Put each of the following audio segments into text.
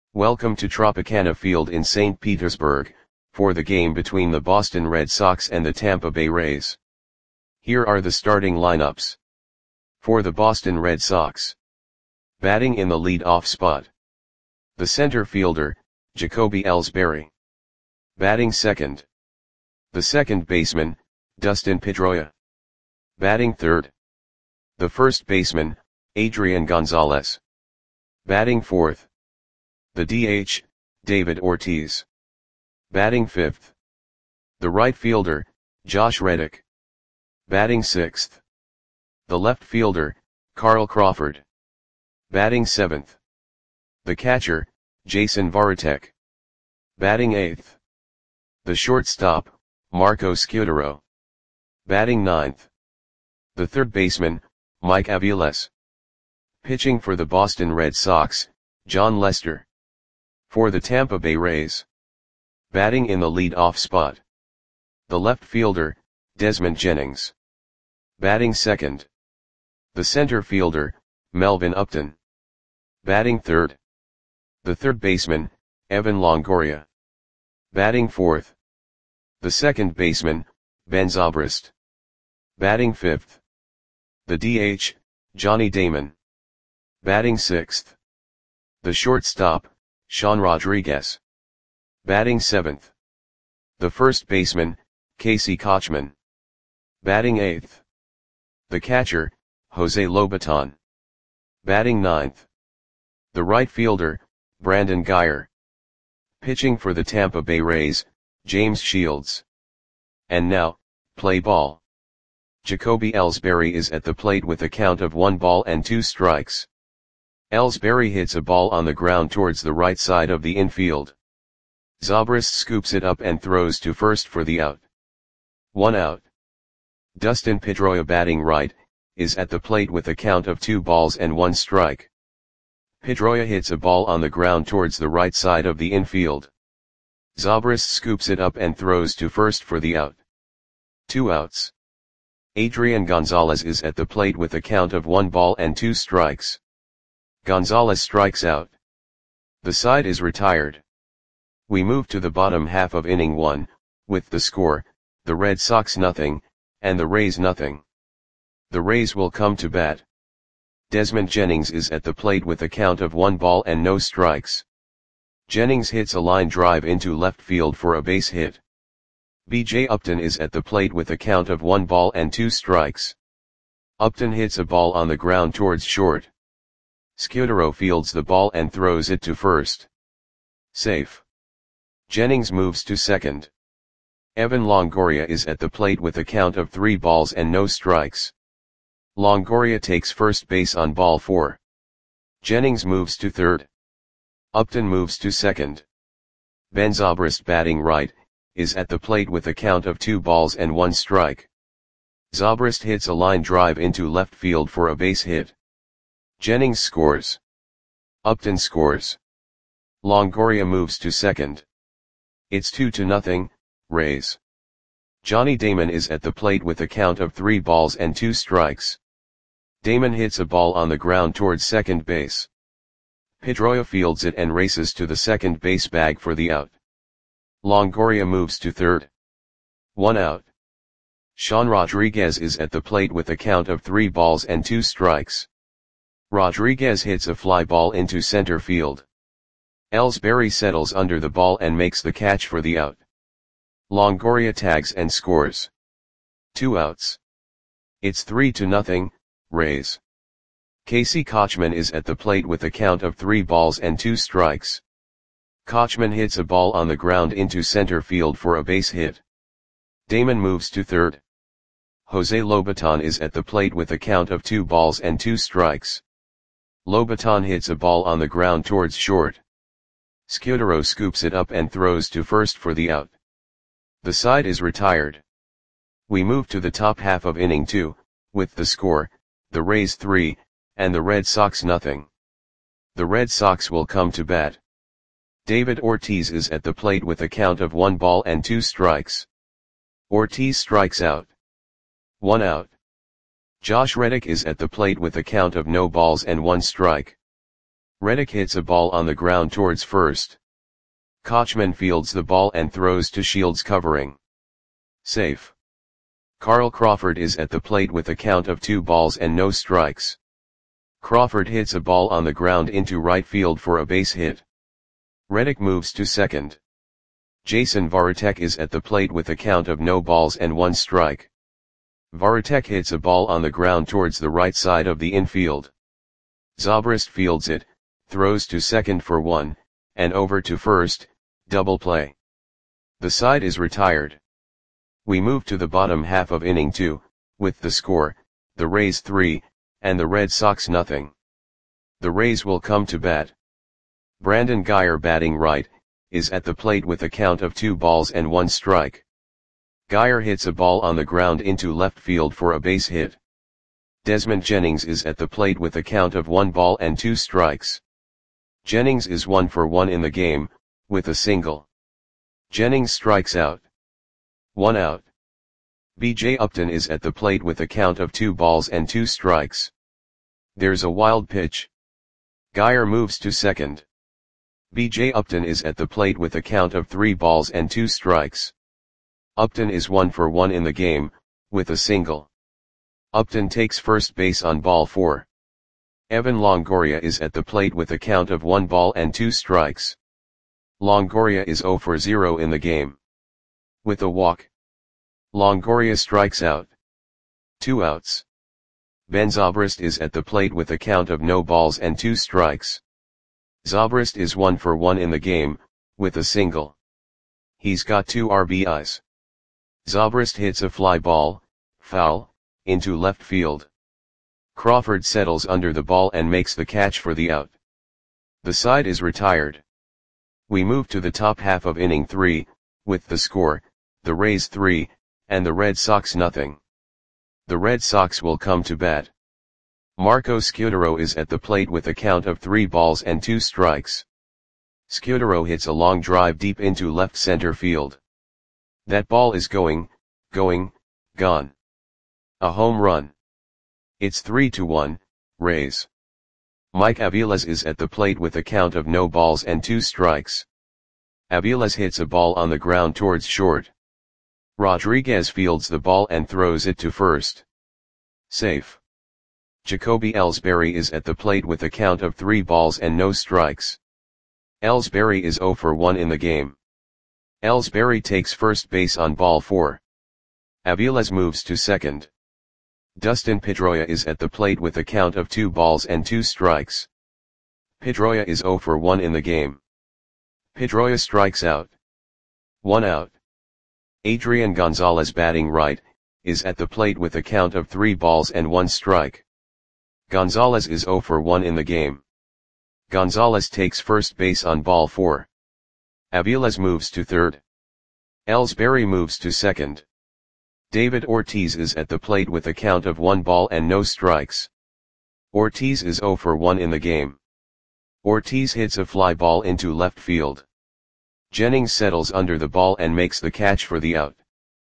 Welcome to Tropicana Field in St. Petersburg, for the game between the Boston Red Sox and the Tampa Bay Rays. Here are the starting lineups. For the Boston Red Sox. Batting in the lead-off spot. The center fielder, Jacoby Ellsbury. Batting second. The second baseman, Dustin Pedroia. Batting third. The first baseman, Adrian Gonzalez. Batting fourth. The DH, David Ortiz. Batting fifth. The right fielder, Josh Reddick. Batting sixth. The left fielder, Carl Crawford. Batting seventh. The catcher, Jason Varitek. Batting eighth. The shortstop, Marco Scutaro. Batting ninth. The third baseman, Mike Aviles. Pitching for the Boston Red Sox, Jon Lester. For the Tampa Bay Rays. Batting in the lead-off spot. The left fielder, Desmond Jennings. Batting second. The center fielder, Melvin Upton. Batting third. The third baseman, Evan Longoria. Batting fourth. The second baseman, Ben Zobrist. Batting fifth. The DH, Johnny Damon. Batting sixth. The shortstop, Sean Rodriguez. Batting seventh. The first baseman, Casey Kotchman. Batting eighth. The catcher, Jose Lobaton. Batting ninth. The right fielder, Brandon Guyer. Pitching for the Tampa Bay Rays, James Shields. And now, play ball. Jacoby Ellsbury is at the plate with a count of 1-2 strikes. Ellsbury hits a ball on the ground towards the right side of the infield. Zobrist scoops it up and throws to first for the out. 1 out. Dustin Pedroia, batting right, is at the plate with a count of 2-1 strike. Pedroia hits a ball on the ground towards the right side of the infield. Zobrist scoops it up and throws to first for the out. 2 outs. Adrian Gonzalez is at the plate with a count of 1-2 strikes. Gonzalez strikes out. The side is retired. We move to the bottom half of inning 1, with the score, the Red Sox 0, and the Rays 0. The Rays will come to bat. Desmond Jennings is at the plate with a count of 1-0 strikes. Jennings hits a line drive into left field for a base hit. B.J. Upton is at the plate with a count of 1-2 strikes. Upton hits a ball on the ground towards short. Scutaro fields the ball and throws it to first. Safe. Jennings moves to second. Evan Longoria is at the plate with a count of 3-0 strikes. Longoria takes first base on ball 4. Jennings moves to third. Upton moves to second. Ben Zobrist, batting right, is at the plate with a count of 2-1 strike. Zobrist hits a line drive into left field for a base hit. Jennings scores. Upton scores. Longoria moves to second. It's 2-0, Rays. Johnny Damon is at the plate with a count of 3-2 strikes. Damon hits a ball on the ground towards second base. Pedroia fields it and races to the second base bag for the out. Longoria moves to third. 1 out. Sean Rodriguez is at the plate with a count of 3-2 strikes. Rodriguez hits a fly ball into center field. Ellsbury settles under the ball and makes the catch for the out. Longoria tags and scores. 2 outs. It's 3-0, Rays. Casey Kotchman is at the plate with a count of 3-2 strikes. Kotchman hits a ball on the ground into center field for a base hit. Damon moves to third. Jose Lobaton is at the plate with a count of 2-2 strikes. Lobaton hits a ball on the ground towards short. Scutaro scoops it up and throws to first for the out. The side is retired. We move to the top half of inning 2, with the score, the Rays 3, and the Red Sox 0. The Red Sox will come to bat. David Ortiz is at the plate with a count of 1-2 strikes. Ortiz strikes out. 1 out. Josh Reddick is at the plate with a count of no balls and 1 strike. Reddick hits a ball on the ground towards first. Kochman fields the ball and throws to Shields covering. Safe. Carl Crawford is at the plate with a count of 2 balls and no strikes. Crawford hits a ball on the ground into right field for a base hit. Reddick moves to second. Jason Varitek is at the plate with a count of no balls and 1 strike. Varitek hits a ball on the ground towards the right side of the infield. Zobrist fields it, throws to second for 1, and over to first, double play. The side is retired. We move to the bottom half of inning 2, with the score, the Rays 3, and the Red Sox nothing. The Rays will come to bat. Brandon Guyer, batting right, is at the plate with a count of 2 balls and 1 strike. Guyer hits a ball on the ground into left field for a base hit. Desmond Jennings is at the plate with a count of 1 ball and 2 strikes. Jennings is 1 for 1 in the game, with a single. Jennings strikes out. 1 out. B.J. Upton is at the plate with a count of 2 balls and 2 strikes. There's a wild pitch. Guyer moves to second. B.J. Upton is at the plate with a count of 3 balls and 2 strikes. Upton is 1 for 1 in the game, with a single. Upton takes first base on ball 4. Evan Longoria is at the plate with a count of 1 ball and 2 strikes. Longoria is 0 for 0 in the game. With a walk, Longoria strikes out. 2 outs. Ben Zobrist is at the plate with a count of no balls and 2 strikes. Zobrist is 1 for 1 in the game, with a single. He's got 2 RBIs. Zobrist hits a fly ball, foul, into left field. Crawford settles under the ball and makes the catch for the out. The side is retired. We move to the top half of inning 3, with the score, the Rays 3, and the Red Sox nothing. The Red Sox will come to bat. Marco Scutaro is at the plate with a count of 3 balls and 2 strikes. Scutaro hits a long drive deep into left center field. That ball is gone. A home run. It's 3-1, Rays. Mike Aviles is at the plate with a count of no balls and 2 strikes. Aviles hits a ball on the ground towards short. Rodriguez fields the ball and throws it to first. Safe. Jacoby Ellsbury is at the plate with a count of 3 balls and no strikes. Ellsbury is 0 for 1 in the game. Ellsbury takes first base on ball 4. Aviles moves to second. Dustin Pedroia is at the plate with a count of 2 balls and 2 strikes. Pedroia is 0 for 1 in the game. Pedroia strikes out. 1 out. Adrian Gonzalez, batting right, is at the plate with a count of 3 balls and 1 strike. Gonzalez is 0 for 1 in the game. Gonzalez takes first base on ball 4. Aviles moves to third. Ellsbury moves to second. David Ortiz is at the plate with a count of 1 ball and no strikes. Ortiz is 0 for 1 in the game. Ortiz hits a fly ball into left field. Jennings settles under the ball and makes the catch for the out.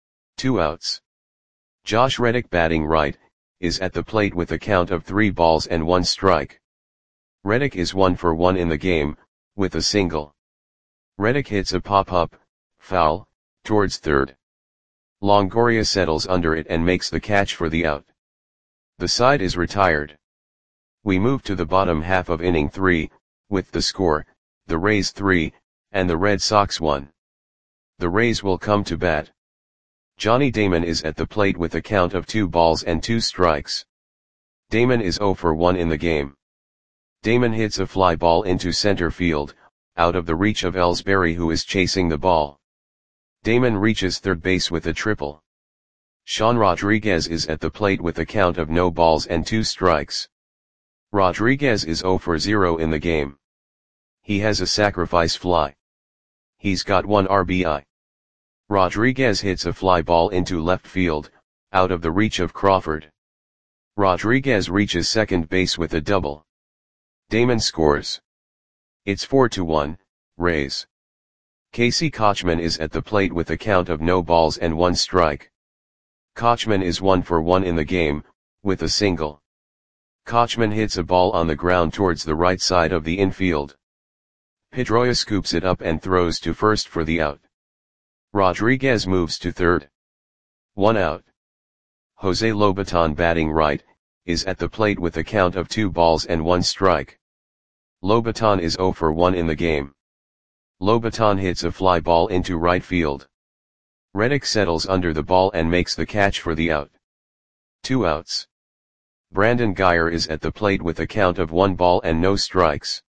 2 outs. Josh Reddick, batting right, is at the plate with a count of 3 balls and 1 strike. Reddick is 1 for 1 in the game, with a single. Reddick hits a pop-up, foul, towards third. Longoria settles under it and makes the catch for the out. The side is retired. We move to the bottom half of inning 3, with the score, the Rays 3, and the Red Sox 1. The Rays will come to bat. Johnny Damon is at the plate with a count of 2 balls and 2 strikes. Damon is 0 for 1 in the game. Damon hits a fly ball into center field, out of the reach of Ellsbury, who is chasing the ball. Damon reaches third base with a triple. Sean Rodriguez is at the plate with a count of no balls and 2 strikes. Rodriguez is 0 for 0 in the game. He has a sacrifice fly. He's got 1 RBI. Rodriguez hits a fly ball into left field, out of the reach of Crawford. Rodriguez reaches second base with a double. Damon scores. It's 4-1, Rays. Casey Kochman is at the plate with a count of no balls and 1 strike. Kochman is 1 for 1 in the game, with a single. Kochman hits a ball on the ground towards the right side of the infield. Pedroia scoops it up and throws to first for the out. Rodriguez moves to third. 1 out. Jose Lobaton, batting right, is at the plate with a count of 2 balls and 1 strike. Lobaton is 0 for 1 in the game. Lobaton hits a fly ball into right field. Reddick settles under the ball and makes the catch for the out. 2 outs. Brandon Guyer is at the plate with a count of 1 ball and no strikes.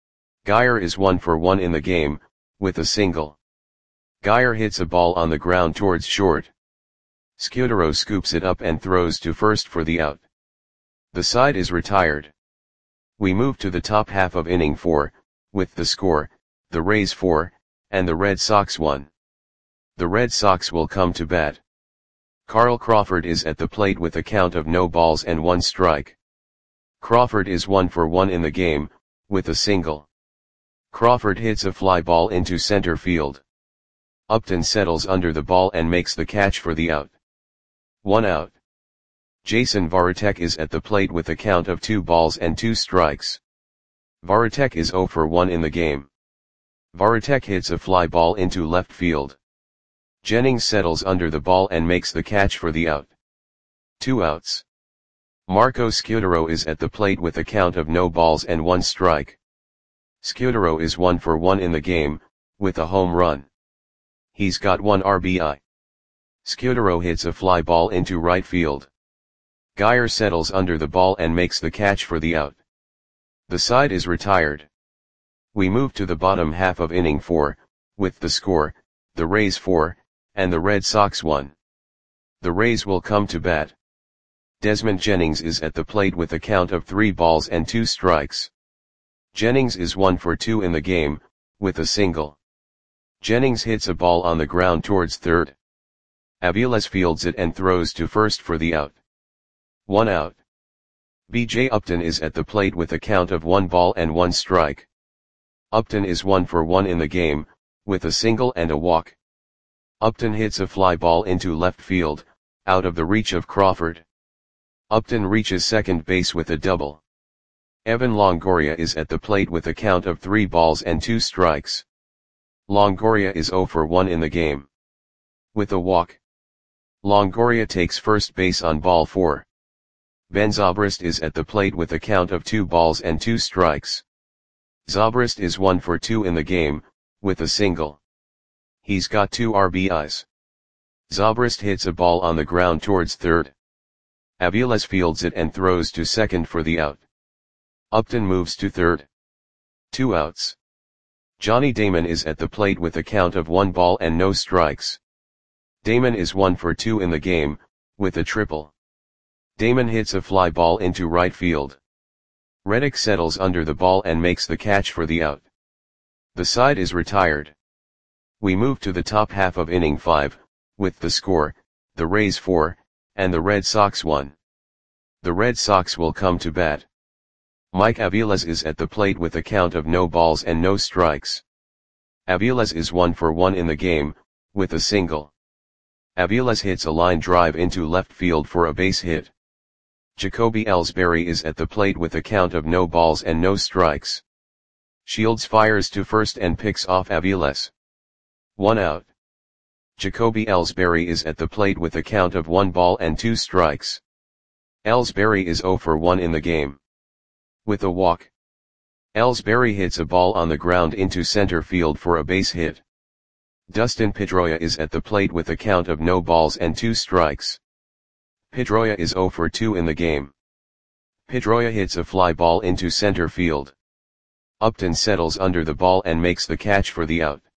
Guyer is 1 for 1 in the game, with a single. Guyer hits a ball on the ground towards short. Scudero scoops it up and throws to first for the out. The side is retired. We move to the top half of inning 4, with the score, the Rays 4, and the Red Sox 1. The Red Sox will come to bat. Carl Crawford is at the plate with a count of no balls and 1 strike. Crawford is 1 for 1 in the game, with a single. Crawford hits a fly ball into center field. Upton settles under the ball and makes the catch for the out. 1 out. Jason Varitek is at the plate with a count of 2 balls and 2 strikes. Varitek is 0 for 1 in the game. Varitek hits a fly ball into left field. Jennings settles under the ball and makes the catch for the out. 2 outs. Marco Scudero is at the plate with a count of no balls and 1 strike. Scudero is 1 for 1 in the game, with a home run. He's got 1 RBI. Scudero hits a fly ball into right field. Guyer settles under the ball and makes the catch for the out. The side is retired. We move to the bottom half of inning 4, with the score, the Rays 4, and the Red Sox 1. The Rays will come to bat. Desmond Jennings is at the plate with a count of 3 balls and 2 strikes. Jennings is 1 for 2 in the game, with a single. Jennings hits a ball on the ground towards third. Aviles fields it and throws to first for the out. 1 out. B.J. Upton is at the plate with a count of 1 ball and 1 strike. Upton is 1 for 1 in the game, with a single and a walk. Upton hits a fly ball into left field, out of the reach of Crawford. Upton reaches second base with a double. Evan Longoria is at the plate with a count of 3 balls and 2 strikes. Longoria is 0 for 1 in the game. With a walk. Longoria takes first base on ball 4. Ben Zobrist is at the plate with a count of 2 balls and 2 strikes. Zobrist is 1 for 2 in the game, with a single. He's got 2 RBIs. Zobrist hits a ball on the ground towards third. Aviles fields it and throws to second for the out. Upton moves to third. 2 outs. Johnny Damon is at the plate with a count of 1 ball and no strikes. Damon is 1 for 2 in the game, with a triple. Damon hits a fly ball into right field. Reddick settles under the ball and makes the catch for the out. The side is retired. We move to the top half of inning 5, with the score, the Rays 4, and the Red Sox 1. The Red Sox will come to bat. Mike Aviles is at the plate with a count of no balls and no strikes. Aviles is 1 for 1 in the game, with a single. Aviles hits a line drive into left field for a base hit. Jacoby Ellsbury is at the plate with a count of no balls and no strikes. Shields fires to first and picks off Aviles. 1 out. Jacoby Ellsbury is at the plate with a count of 1 ball and 2 strikes. Ellsbury is 0 for 1 in the game. With a walk. Ellsbury hits a ball on the ground into center field for a base hit. Dustin Pedroia is at the plate with a count of no balls and 2 strikes. Pedroia is 0 for 2 in the game. Pedroia hits a fly ball into center field. Upton settles under the ball and makes the catch for the out.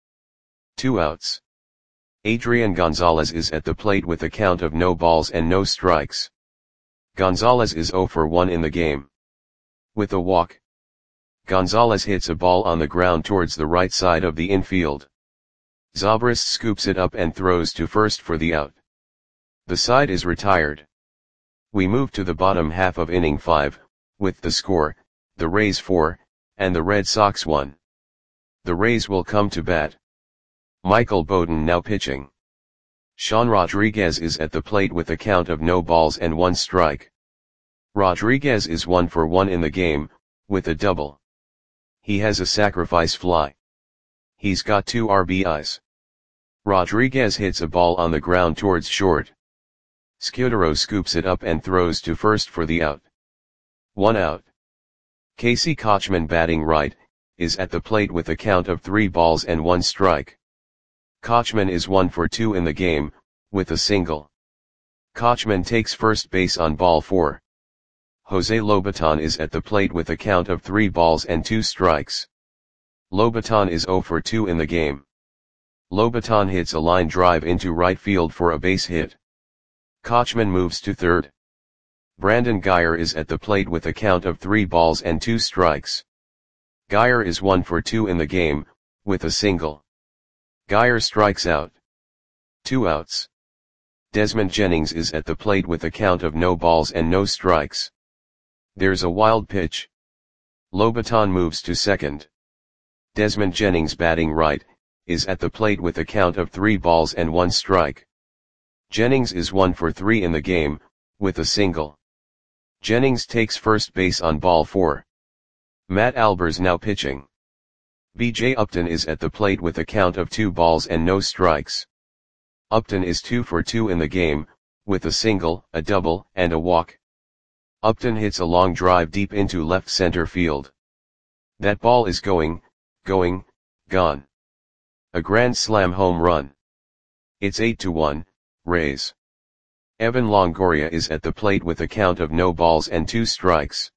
2 outs. Adrian Gonzalez is at the plate with a count of no balls and no strikes. Gonzalez is 0 for 1 in the game. With a walk. Gonzalez hits a ball on the ground towards the right side of the infield. Zobrist scoops it up and throws to first for the out. The side is retired. We move to the bottom half of inning 5, with the score, the Rays 4, and the Red Sox 1. The Rays will come to bat. Michael Bowden now pitching. Sean Rodriguez is at the plate with a count of no balls and 1 strike. Rodriguez is 1 for 1 in the game, with a double. He has a sacrifice fly. He's got 2 RBIs. Rodriguez hits a ball on the ground towards short. Scudero scoops it up and throws to first for the out. 1 out. Casey Kochman, batting right, is at the plate with a count of 3 balls and 1 strike. Kochman is 1 for 2 in the game, with a single. Kochman takes first base on ball 4. Jose Lobaton is at the plate with a count of 3 balls and 2 strikes. Lobaton is 0 for 2 in the game. Lobaton hits a line drive into right field for a base hit. Kochman moves to third. Brandon Guyer is at the plate with a count of 3 balls and 2 strikes. Guyer is 1 for 2 in the game, with a single. Guyer strikes out. 2 outs. Desmond Jennings is at the plate with a count of no balls and no strikes. There's a wild pitch. Lobaton moves to second. Desmond Jennings, batting right, is at the plate with a count of 3 balls and 1 strike. Jennings is 1 for 3 in the game, with a single. Jennings takes first base on ball 4. Matt Albers now pitching. B.J. Upton is at the plate with a count of 2 balls and no strikes. Upton is 2 for 2 in the game, with a single, a double, and a walk. Upton hits a long drive deep into left center field. That ball is going, gone. A grand slam home run. It's 8-1, Rays. Evan Longoria is at the plate with a count of no balls and 2 strikes.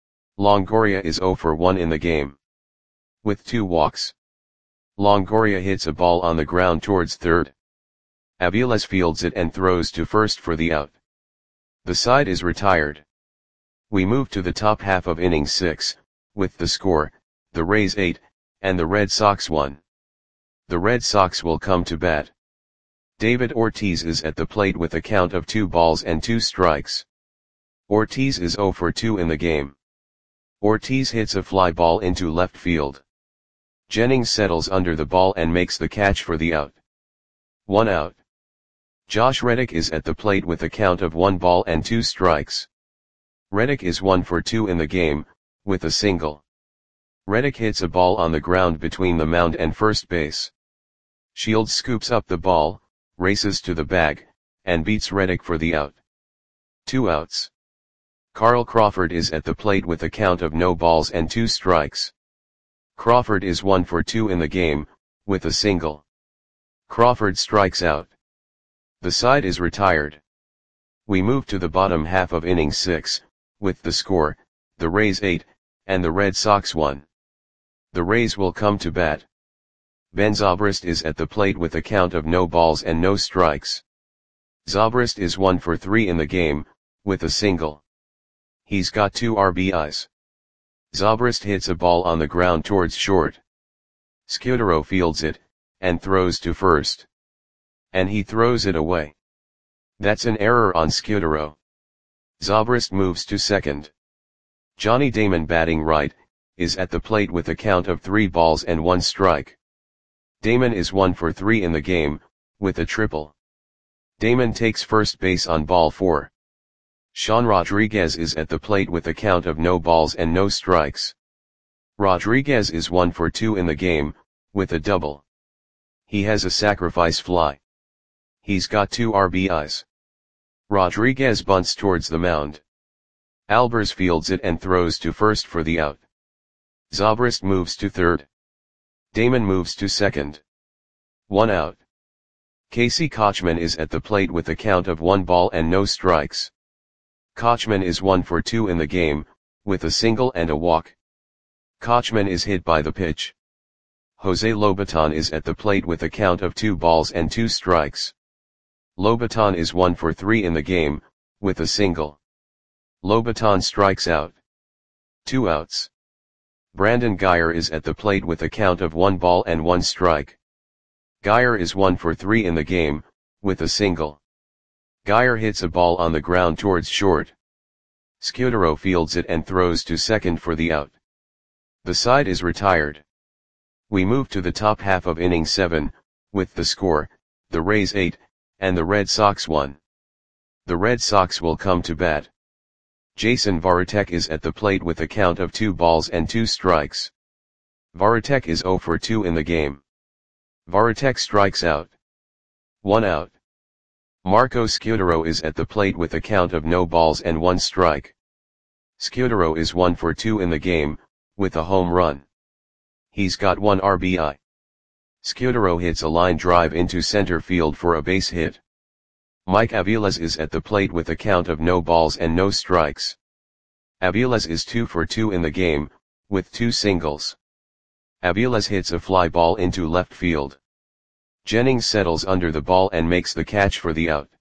Longoria is 0 for 1 in the game, with 2 walks. Longoria hits a ball on the ground towards third. Aviles fields it and throws to first for the out. The side is retired. We move to the top half of inning 6, with the score, the Rays 8, and the Red Sox 1. The Red Sox will come to bat. David Ortiz is at the plate with a count of 2 balls and 2 strikes. Ortiz is 0 for 2 in the game. Ortiz hits a fly ball into left field. Jennings settles under the ball and makes the catch for the out. 1 out. Josh Reddick is at the plate with a count of 1 ball and 2 strikes. Reddick is 1 for 2 in the game, with a single. Reddick hits a ball on the ground between the mound and first base. Shields scoops up the ball, races to the bag, and beats Reddick for the out. 2 outs. Carl Crawford is at the plate with a count of no balls and 2 strikes. Crawford is 1 for 2 in the game, with a single. Crawford strikes out. The side is retired. We move to the bottom half of inning 6, with the score, the Rays 8, and the Red Sox 1. The Rays will come to bat. Ben Zobrist is at the plate with a count of no balls and no strikes. Zobrist is 1 for 3 in the game, with a single. He's got 2 RBIs. Zobrist hits a ball on the ground towards short. Scudero fields it, and throws to first. And he throws it away. That's an error on Scudero. Zobrist moves to second. Johnny Damon, batting right, is at the plate with a count of 3 balls and 1 strike. Damon is 1 for 3 in the game, with a triple. Damon takes first base on ball 4. Sean Rodriguez is at the plate with a count of no balls and no strikes. Rodriguez is 1 for 2 in the game, with a double. He has a sacrifice fly. He's got 2 RBIs. Rodriguez bunts towards the mound. Albers fields it and throws to first for the out. Zobrist moves to third. Damon moves to second. 1 out. Casey Kochman is at the plate with a count of 1 ball and no strikes. Kochman is 1 for 2 in the game, with a single and a walk. Kochman is hit by the pitch. Jose Lobaton is at the plate with a count of 2 balls and 2 strikes. Lobaton is 1 for 3 in the game, with a single. Lobaton strikes out. 2 outs. Brandon Guyer is at the plate with a count of 1 ball and 1 strike. Guyer is 1 for 3 in the game, with a single. Guyer hits a ball on the ground towards short. Scudero fields it and throws to second for the out. The side is retired. We move to the top half of inning 7, with the score, the Rays 8, and the Red Sox 1. The Red Sox will come to bat. Jason Varitek is at the plate with a count of 2 balls and 2 strikes. Varitek is 0 for 2 in the game. Varitek strikes out. 1 out. Marco Scutaro is at the plate with a count of no balls and 1 strike. Scutaro is 1 for 2 in the game, with a home run. He's got 1 RBI. Scutaro hits a line drive into center field for a base hit. Mike Aviles is at the plate with a count of no balls and no strikes. Aviles is 2 for 2 in the game, with 2 singles. Aviles hits a fly ball into left field. Jennings settles under the ball and makes the catch for the out.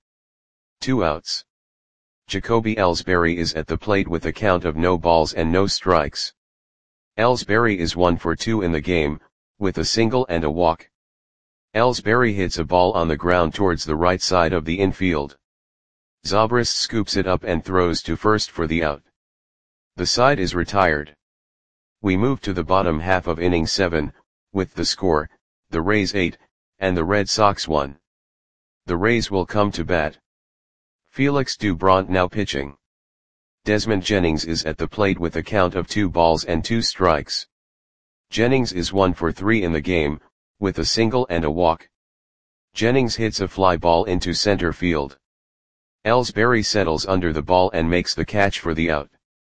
2 outs. Jacoby Ellsbury is at the plate with a count of no balls and no strikes. Ellsbury is 1 for 2 in the game, with a single and a walk. Ellsbury hits a ball on the ground towards the right side of the infield. Zobrist scoops it up and throws to first for the out. The side is retired. We move to the bottom half of inning 7, with the score, the Rays 8, and the Red Sox 1. The Rays will come to bat. Felix Doubront now pitching. Desmond Jennings is at the plate with a count of 2 balls and 2 strikes. Jennings is 1 for 3 in the game, with a single and a walk. Jennings hits a fly ball into center field. Ellsbury settles under the ball and makes the catch for the out.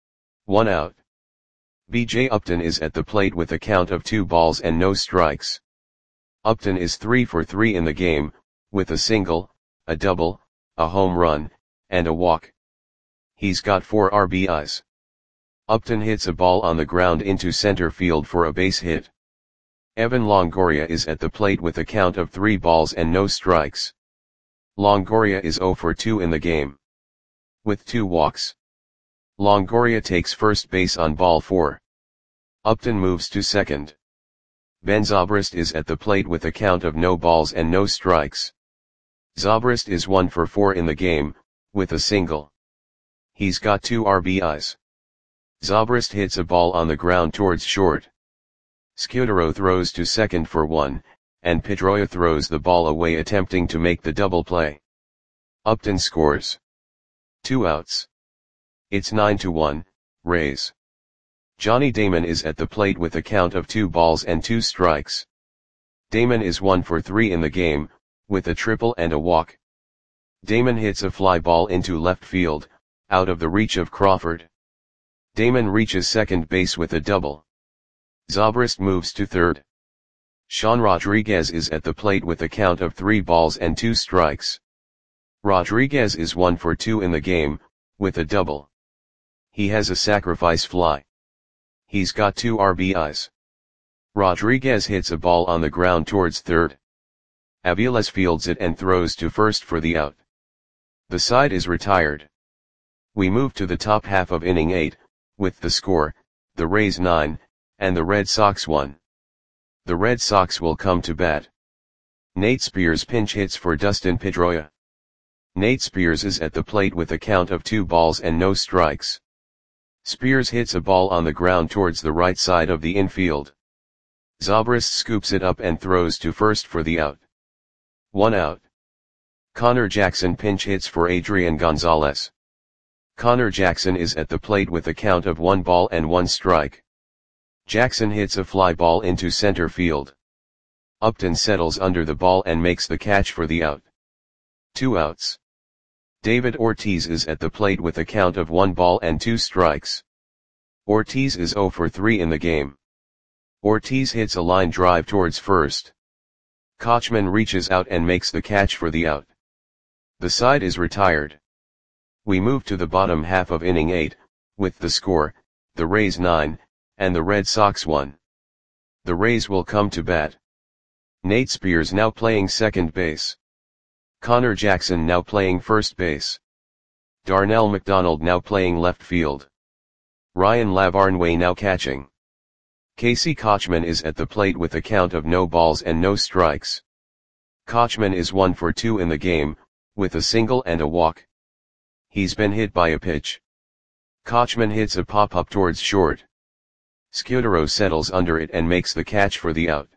1 out. B.J. Upton is at the plate with a count of 2 balls and no strikes. Upton is 3 for 3 in the game, with a single, a double, a home run, and a walk. He's got 4 RBIs. Upton hits a ball on the ground into center field for a base hit. Evan Longoria is at the plate with a count of 3 balls and no strikes. Longoria is 0 for 2 in the game. With 2 walks. Longoria takes first base on ball 4. Upton moves to second. Ben Zobrist is at the plate with a count of no balls and no strikes. Zobrist is 1 for 4 in the game, with a single. He's got 2 RBIs. Zobrist hits a ball on the ground towards short. Scutaro throws to second for 1, and Pedroia throws the ball away attempting to make the double play. Upton scores. 2 outs. It's 9-1, Rays. Johnny Damon is at the plate with a count of 2 balls and 2 strikes. Damon is 1 for 3 in the game, with a triple and a walk. Damon hits a fly ball into left field, out of the reach of Crawford. Damon reaches second base with a double. Zobrist moves to third. Sean Rodriguez is at the plate with a count of 3 balls and 2 strikes. Rodriguez is 1 for 2 in the game, with a double. He has a sacrifice fly. He's got 2 RBIs. Rodriguez hits a ball on the ground towards third. Aviles fields it and throws to first for the out. The side is retired. We move to the top half of inning 8, with the score, the Rays 9, and the Red Sox 1. The Red Sox will come to bat. Nate Spears pinch hits for Dustin Pedroia. Nate Spears is at the plate with a count of 2 balls and no strikes. Spears hits a ball on the ground towards the right side of the infield. Zobrist scoops it up and throws to first for the out. 1 out. Connor Jackson pinch hits for Adrian Gonzalez. Connor Jackson is at the plate with a count of 1 ball and 1 strike. Jackson hits a fly ball into center field. Upton settles under the ball and makes the catch for the out. 2 outs. David Ortiz is at the plate with a count of 1 ball and 2 strikes. Ortiz is 0 for 3 in the game. Ortiz hits a line drive towards first. Kochman reaches out and makes the catch for the out. The side is retired. We move to the bottom half of inning 8, with the score, the Rays 9, and the Red Sox 1. The Rays will come to bat. Nate Spears now playing second base. Connor Jackson now playing first base. Darnell McDonald now playing left field. Ryan Lavarnway now catching. Casey Kochman is at the plate with a count of no balls and no strikes. Kochman is 1 for 2 in the game, with a single and a walk. He's been hit by a pitch. Kochman hits a pop-up towards short. Scutaro settles under it and makes the catch for the out.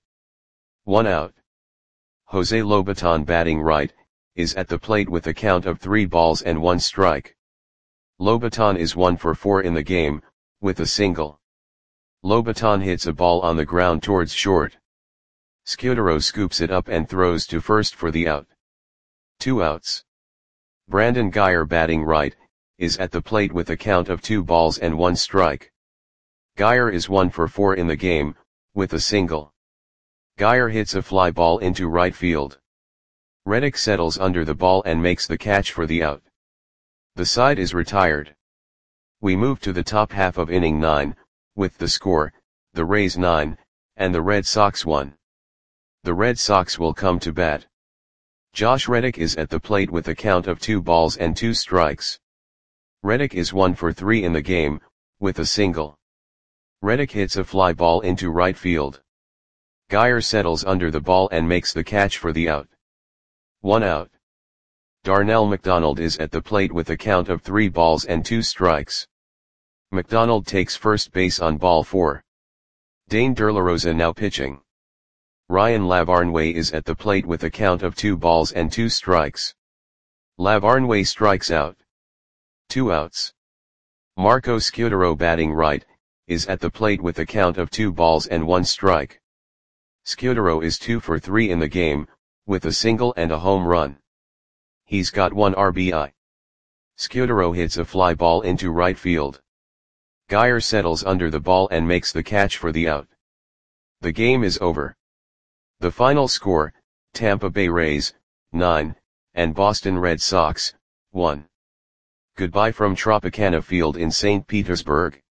1 out. Jose Lobaton batting right, is at the plate with a count of 3 balls and 1 strike. Lobaton is 1 for 4 in the game, with a single. Lobaton hits a ball on the ground towards short. Scudero scoops it up and throws to first for the out. 2 outs. Brandon Geyer, batting right, is at the plate with a count of 2 balls and 1 strike. Geyer is 1 for 4 in the game, with a single. Geyer hits a fly ball into right field. Reddick settles under the ball and makes the catch for the out. The side is retired. We move to the top half of inning 9, with the score, the Rays 9, and the Red Sox 1. The Red Sox will come to bat. Josh Reddick is at the plate with a count of 2 balls and 2 strikes. Reddick is 1 for 3 in the game, with a single. Reddick hits a fly ball into right field. Geyer settles under the ball and makes the catch for the out. 1 out. Darnell McDonald is at the plate with a count of 3 balls and 2 strikes. McDonald takes first base on ball 4. Dane DeLaRosa now pitching. Ryan Lavarnway is at the plate with a count of 2 balls and 2 strikes. Lavarnway strikes out. 2 outs. Marco Scudero, batting right, is at the plate with a count of 2 balls and 1 strike. Scudero is 2 for 3 in the game, with a single and a home run. He's got 1 RBI. Scudero hits a fly ball into right field. Geyer settles under the ball and makes the catch for the out. The game is over. The final score, Tampa Bay Rays, 9, and Boston Red Sox, 1. Goodbye from Tropicana Field in St. Petersburg.